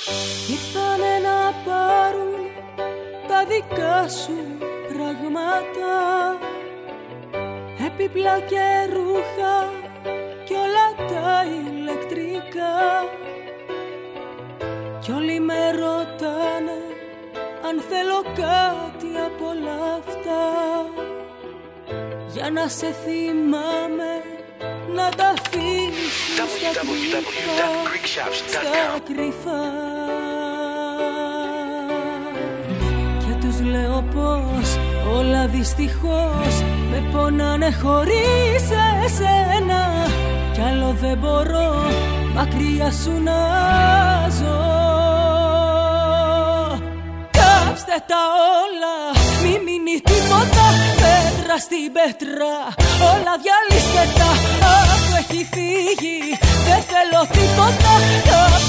Ήρθανε να πάρουν τα δικά σου πράγματα, έπιπλα και ρούχα κι όλα τα ηλεκτρικά. Κι όλοι με ρωτάνε αν θέλω κάτι απ' όλα αυτά, για να σε θυμάμαι να τα αφήσεις στα κρυφά. Και τους λέω πως όλα δυστυχώς με πονάνε χωρίς εσένα, κι άλλο δεν μπορώ μακριά σου να ζω. Κάψτε τα όλα, μη μείνει τίποτα, πέτρα στην πέτρα, όλα διαλύστε τα, αυτό έχει φύγει, δεν θέλω τίποτα.